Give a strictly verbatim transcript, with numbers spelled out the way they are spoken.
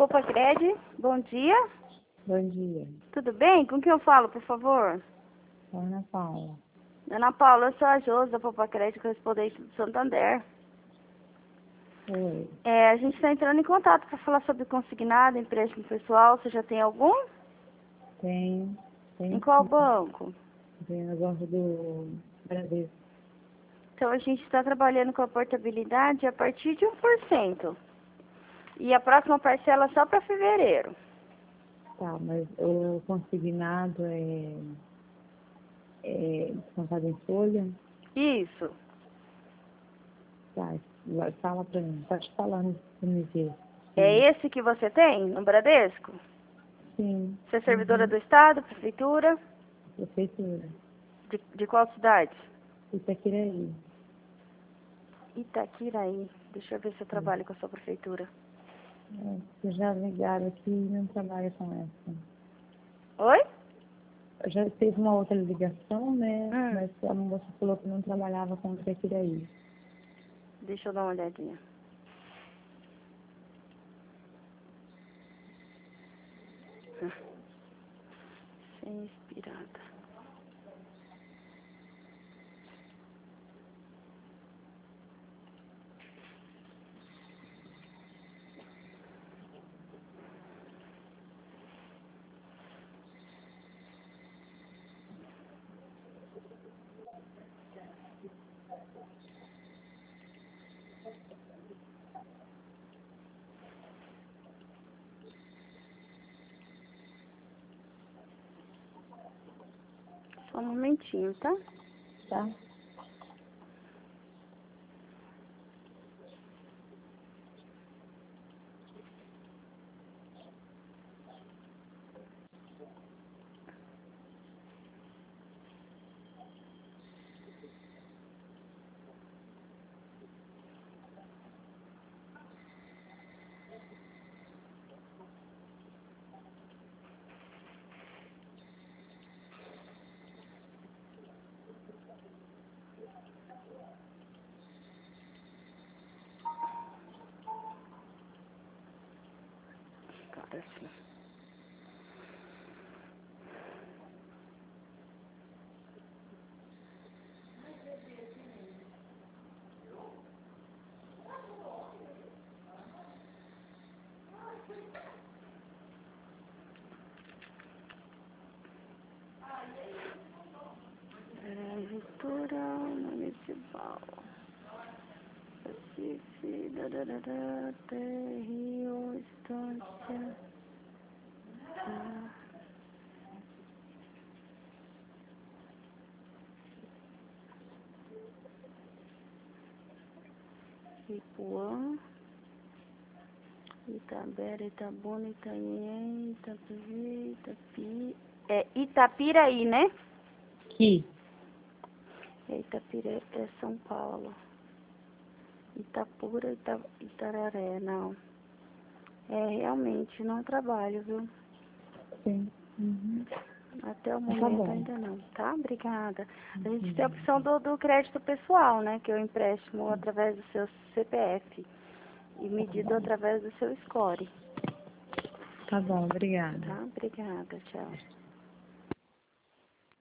Popacred, bom dia. Bom dia. Tudo bem? Com quem eu falo, por favor? Ana Paula. Ana Paula, eu sou a Josi da Popacred, correspondente do Santander. Oi. É, a gente está entrando em contato para falar sobre consignado, empréstimo pessoal. Você já tem algum? Tem. Tem Em qual sim. banco? Tem no banco do Bradesco. Então, a gente está trabalhando com a portabilidade a partir de um por cento. E a próxima parcela só para fevereiro. Tá, mas o consignado é, é descontado em folha? Isso. Tá, vai- fala pra mim. Pode falar no me ver. Sim. É esse que você tem no Bradesco? Sim. Você é servidora Uhum. do Estado, Prefeitura? Prefeitura. De, de qual cidade? Itaquiraí. Itaquiraí. Deixa eu ver se eu trabalho com a sua prefeitura. É, vocês já ligaram aqui e não trabalha com essa. Oi? Eu já fiz uma outra ligação, né? Hum, Mas a moça falou que não trabalhava com Itaquiraí. deixa eu dar uma olhadinha. Hum, Sem inspirada. Só um momentinho, tá? Tá? Agora sim. Prefeitura Municipal. Recife, dadadada, T Rio, Estância. Ah, Ipuã. Itabera, Itabuna, Itanhém, Itapivi, Itapi... É Itapiraí, né? Aqui. É Itapira é São Paulo. Itapura, Ita... Itararé, não. É, realmente, não trabalho, viu? Sim. Uhum. Até o Tá momento bom. ainda não, tá? Obrigada. A gente tem a Uhum. opção do, do crédito pessoal, né? Que é o empréstimo através do seu C P F e Tá medido bom. através do seu score, Tá bom, obrigada. tá? Obrigada, tchau.